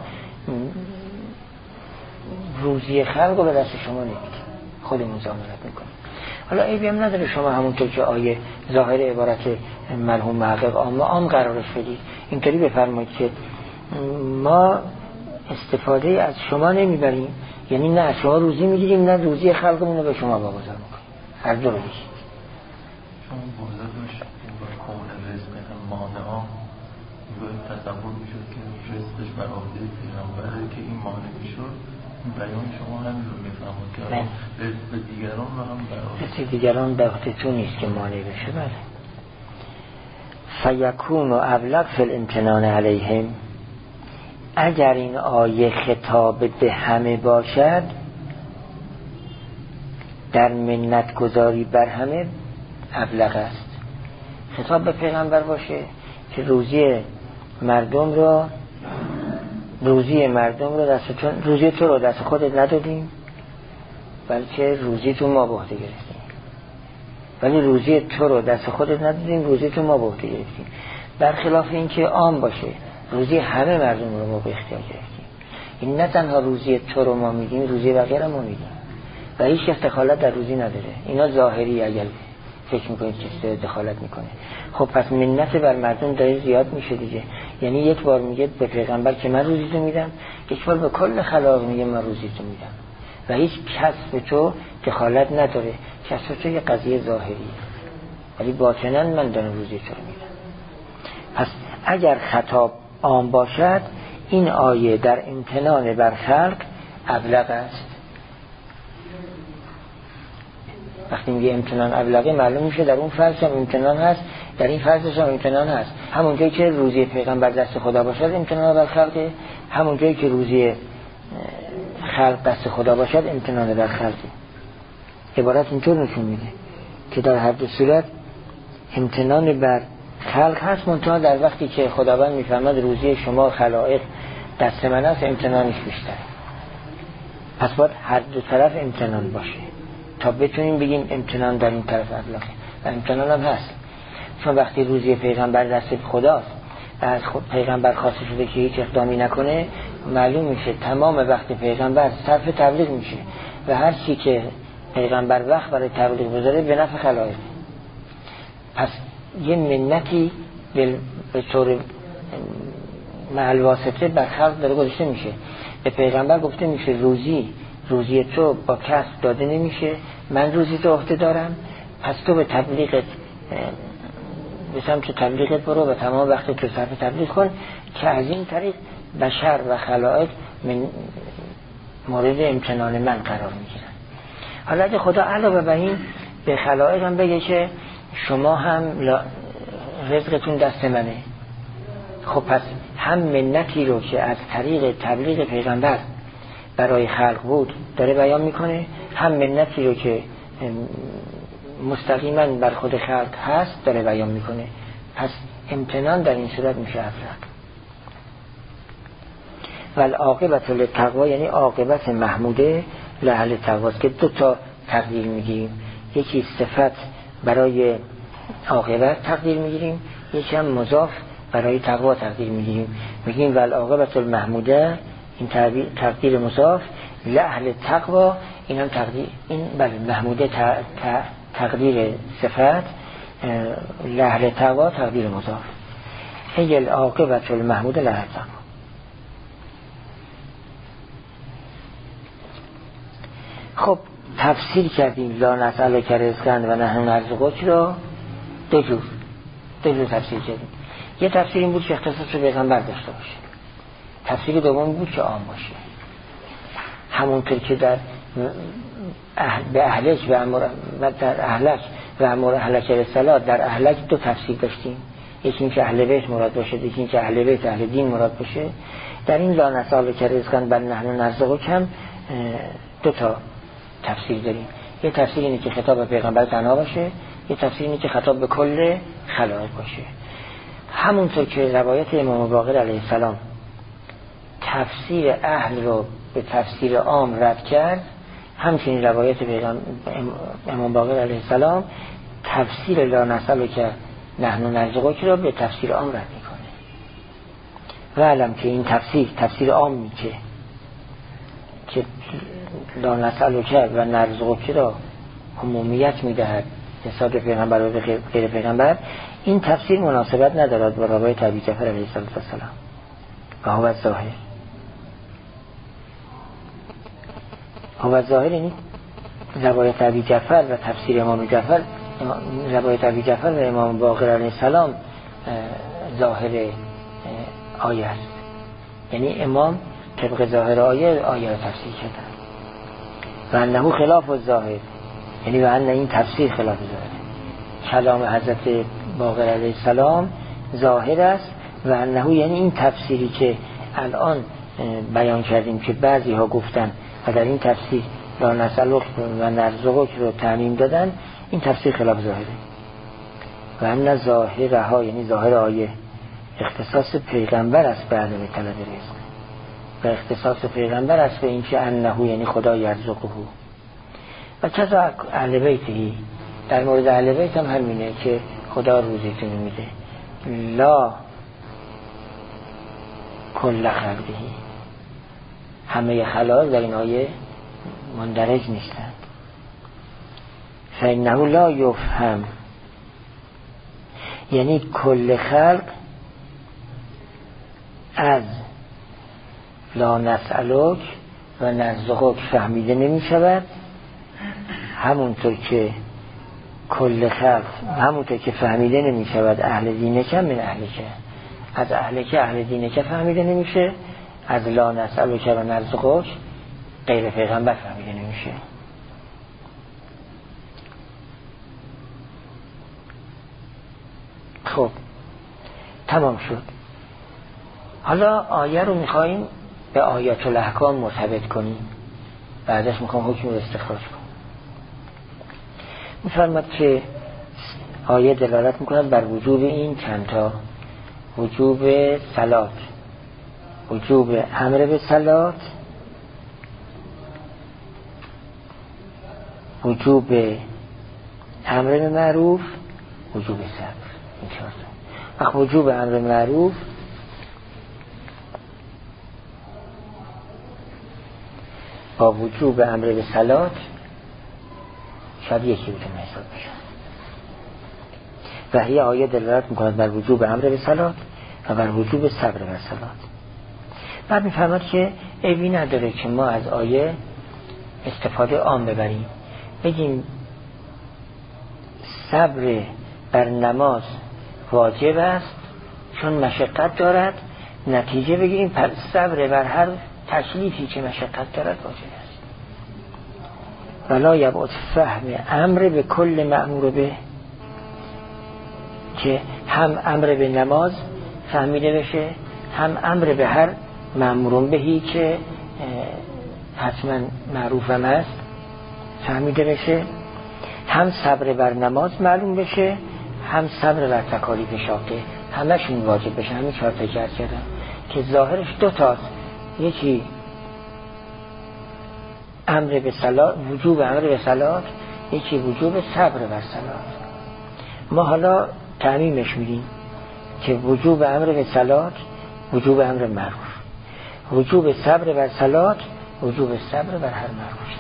روزی خلق رو به دست شما نمیدیم، خودمون ضمانت میکنیم. حالا عیبی هم نداره شما همونطور که آیه ظاهر عبارت مرحوم محقق عام قرارش بدید، اینطوری بفرمایید که ما استفاده از شما نمیبریم، یعنی نه از شما روزی میگیریم نه روزی خلقمون رو به شما واگذار میکنیم، هر دو رو بگید. چون بازداشت کون رزق هم مانعا باید تصور میشد که رزقش بر عهده پیغمبره که این مانع میشد، بیان شما همین رو میفهمید که رزق دیگران رو هم بر عهده رزق دیگران در عهده تو نیست که مانع بشه. بله فیکون و ابلغ فی الامتنان علیهم، اگر این آیه خطاب به همه باشد، در منت گذاری بر همه ابلغ است. خطاب به پیغمبر باشه که روزی مردم رو دست، چون روزی تو رو دست خودت ندادیم بلکه روزی تو ما به عهده گرفتیم، ولی روزی تو رو دست خودت ندادیم، روزی تو ما به عهده گرفتیم. برخلاف این که عام باشه روزی همه مردم رو ما به اختیار گرفتیم. این نه تنها روزی تو رو ما میدیم، روزی بقیه ما میدیم و هیچ کس دخالت در روزی نداره. اینا ظاهری اگر فکر میکنید که دخالت میکنه. خب پس منت بر مردم داره زیاد میشه دیگه. یعنی یک بار میگه به پیغمبر که من روزیتو میدم، یک بار به کل خلق میگه من روزیتو میدم و هیچ کس به تو دخالت نداره. کس تو یه قضیه ظاهریه ولی باطناً من دارم روزیتو رو میدم. پس اگر خطاب عام باشد، این آیه در امتنان بر خلق ابلغ است. وقتی میگه امتنان ابلغه، معلوم میشه در اون فرض هم امتنان هست، در این فرضش هم امتنان هست. همون جایی که روزی پیغمبر دست خدا باشد امتنان بر خلقه، همون جایی که روزی خلق دست خدا باشد امتنان بر خلقه. عبارت اینطور نشون میده که در هر دو صورت امتنان بر خلق هست، منتها در وقتی که خداوند میفرماد روزی شما خلائق دست من است امتنانش بیشتر. پس باید هر دو طرف امتنان باشه تا بتونیم بگیم امتنان در این طرف ابلغه و امتنان هم هست. چون وقتی روزی پیغمبر دست خداست و از پیغمبر خواسته شده که هیچ اقدامی نکنه، معلوم میشه تمام وقت پیغمبر صرف تبلیغ میشه و هر چی که پیغمبر وقت برای تبلیغ بذاره به نفع خلائق. پس یه منتی به طور محل واسطه بر خلق داره گذاشته میشه. به پیغمبر گفته میشه روزی تو با کس داده نمیشه، من روزی تو عهده دارم، پس تو به تبلیغت به سمت تبلیغت برو و تمام وقت تو صرف تبلیغ کن که از این طریق بشر و خلائق مورد امتنان من قرار میگیرن. حالا اگه خدا علاوه بر این به خلائق هم بگه که شما هم رزقتون دست منه، خب پس هم منتی رو که از طریق تبلیغ پیغمبر برای خلق بود داره بیان میکنه، هم منتی رو که مستقیما بر خود خلق هست داره بیان میکنه. پس امتنان در این صورت میشه ابلغ. و العاقبت للتقوا، یعنی عاقبت محموده لأهل تقوا، که دو تا تقدیر میگیریم، یکی صفت برای عاقبت تقدیر میگیریم، یکی هم مضاف برای تقوا تقدیر میگیریم. میگیم و العاقبت المحموده، این تقدیر مضاف، لأهل تقوا این هم تقدیر، این بله محموده تقدیر صفت، لأهل تقوا تقدیر مضاف. هی العاقبت المحموده لأهل تقوا. خب تفسیر کردیم لا نسألک رزقا و نحن نرزقک رو دو جور تفسیر کردیم. یه تفسیر این بود که اختصاص رو پیغمبر داشته باشه، تفسیر دوم بود که عام باشه. همونطور که در به اهلک و در اهلک و امر اهلک بالصلاة در اهلک دو تفسیر داشتیم، یکی این که اهل بیت مراد باشه، یکی این که اهل بیت اهل دین مراد باشه. در این لا نسألک رزقا بل نحن نرزقک هم دو تا تفسیر داریم. یه تفسیر اینه که خطاب به پیغمبر تنها باشه، یه تفسیر اینه که خطاب به کل خلائق باشه. همونطور که روایت امام باقر علیه السلام تفسیر اهل رو به تفسیر عام رد کرد، همچنین روایت امام باقر علیه السلام تفسیر لا نسألک نحن نرزقک رو به تفسیر عام رد میکنه. و علم که این تفسیر عامی که لا نسألک و نرزقک را عمومیت میدهد نسبت به پیغمبر و غیر پیغمبر، این تفسیر مناسبت ندارد با روایت ابی جعفر علیه السلام و هو الظاهر. هو الظاهر یعنی روایت ابی جعفر و تفسیر امام جعفر، روایت ابی جعفر و امام باقر علیه السلام ظاهر آیه است، یعنی امام طبق ظاهر آیه را تفسیر کردن. و انه خلاف الظاهر، یعنی و انه این تفسیر خلاف ظاهر. کلام حضرت باقر علیه السلام ظاهر است و انه یعنی این تفسیری که الان بیان کردیم که بعضی ها گفتن و در این تفسیر لا نسألک و نرزقک رو تعمیم دادن، این تفسیر خلاف ظاهره. و ان ظاهرها یعنی ظاهر آیه اختصاص پیغمبر است به عدم طلب رزق و اختصاص پیغمبر است به این که انه یعنی خدا یرزقه و کذا اهل بیته. در مورد اهل بیت هم همینه که خدا روزیتون میده. لا کل خلقه، همه خلائق در این آیه مندرج نیستند. فإنه لا یفهم، یعنی کل خلق از لا نسألک و نرزقک فهمیده نمی شود، همونطور که کل خلق همونطور که فهمیده نمی شود اهل دینکه من اهلکه، از اهلکه اهل دینکه فهمیده نمیشه، از لا نسألک و نرزقک غیر پیغمبر فهمیده نمیشه. خب تمام شد. حالا آیه رو میخواییم به آیات الاحکام مرتبط کنیم، بعدش میخوام حکم رو استخراج کنیم. میفرماد که آیه دلالت میکند بر وجوب این چندتا: وجوب صلات، وجوب امر به صلات، وجوب امر به معروف، وجوب صبر. این چهار تا. وقت وجوب امر به معروف با وجوب امر به صلات شاید یکی بودن حساب بشن و هی آیه دلالت میکند بر وجوب امر به صلات و بر وجوب صبر بر صلات. بعد میفرماد که عیبی نداره که ما از آیه استفاده عام ببریم، بگیم صبر بر نماز واجب است چون مشقت دارد، نتیجه بگیریم پس صبر بر هر تکلیفی که مشقت دارد واجب است. ولا یبعد فهم امر به کل مأمور به، که هم امر به نماز فهمیده بشه، هم امر به هر مأمور بهی که حتما معروفم است فهمیده بشه، هم صبر بر نماز معلوم بشه، هم صبر بر تکالیف شاقه، همشون واجب بشه. همین چهار تا جهت کردم که ظاهرش دو تاست، یکی امر به صلات، وجوب امر به صلات، یکی وجوب صبر بر صلات. ما حالا تعمیمش میدیم که وجوب امر به صلات وجوب امر معروف، وجوب صبر بر صلات وجوب صبر بر هر معروف.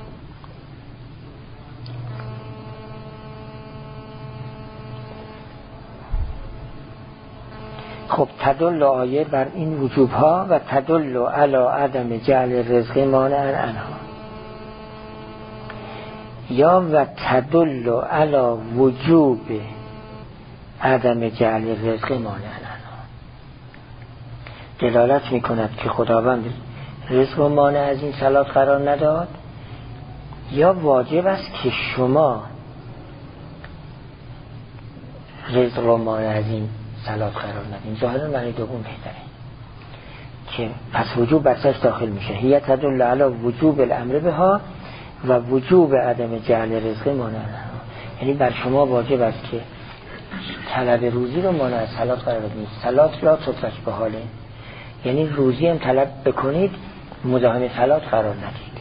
خب تدل آیه بر این وجوب ها و تدل علی عدم جعل رزق مانع عنها، یا و تدل علی وجوب عدم جعل رزق مانع عنها، دلالت می کند که خداوند رزق و مانع از این صلات قرار نداد، یا واجب است که شما رزق و مانع از این صلات قرار ندین. ظاهرا معنی دوم بهتره که پس وجوب برسش داخل میشه. هی تدل علی وجوب الامر بها و وجوب عدم جعل رزق مانع عنها، یعنی بر شما واجب است که طلب روزی رو مانع از صلات قرار بدید. صلات لا تترک به حاله، یعنی روزی هم طلب بکنید، مزاحم صلات قرار ندید.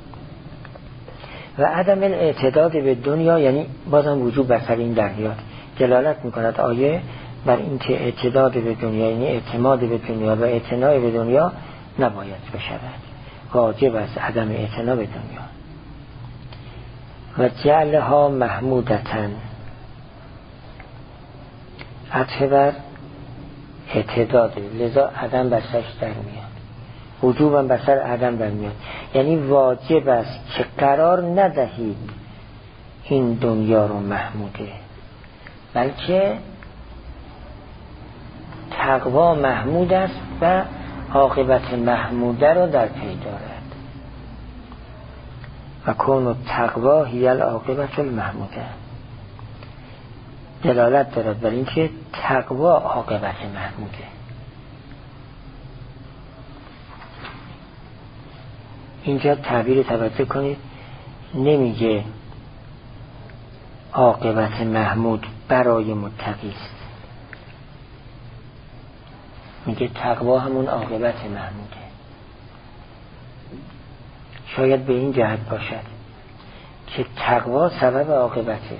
و عدم الاعتداد به دنیا، یعنی بازم وجوب بر سر این در میاد. دلالت میکند آیه بر این که اعتداد به دنیا یعنی اعتماد به دنیا و اعتناع به دنیا نباید بشود، واجب است عدم اعتناع به دنیا. و جعلها محمودتن، عطف بر اعتداد، لذا عدم بر سرش در میاد، وجوبم بر سر عدم در میاد، یعنی واجب است که قرار ندهید این دنیا رو محموده، بلکه تقوا محمود است و عاقبت محموده رو در پی دارد. و کون تقوا هی العاقبت المحموده، دلالت دارد بر اینکه تقوا عاقبت محموده. اینجا تعبیر توجه کنید، نمیگه عاقبت محمود برای متقی است، میگه تقوا همون عاقبت محموده. شاید به این جهت باشد که تقوا سبب عاقبته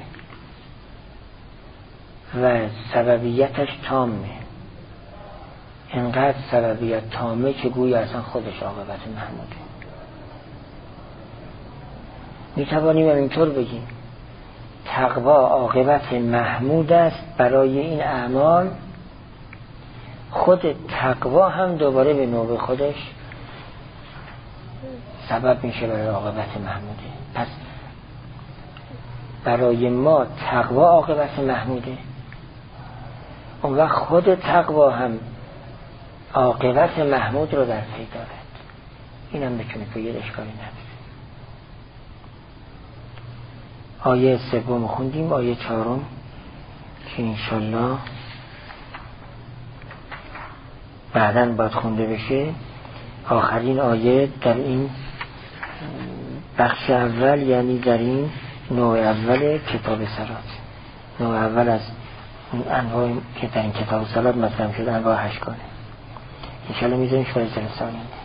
و سببیتش تامه، انقدر سببیت تامه که گویا اصلا خودش عاقبت محموده. میتوانیم اینطور بگیم تقوا عاقبت محمود است برای این اعمال، خود تقوا هم دوباره به نوبه خودش سبب میشه برای عاقبت محموده. پس برای ما تقوا عاقبت محموده، اون وقت خود تقوا هم عاقبت محمود رو در پی دارد. اینم بتونید بگید اشکالی نداره. آیه 3 خوندیم، آیه 4 که انشالله بعداً باید خونده بشه، آخرین آیه در این بخش اول، یعنی در این نوع اول کتاب صلات، نوع اول از انواع که در این کتاب صلات مطرح شده، انواع 8 گانه. انشالله میذاریم شوال جلسه آینده.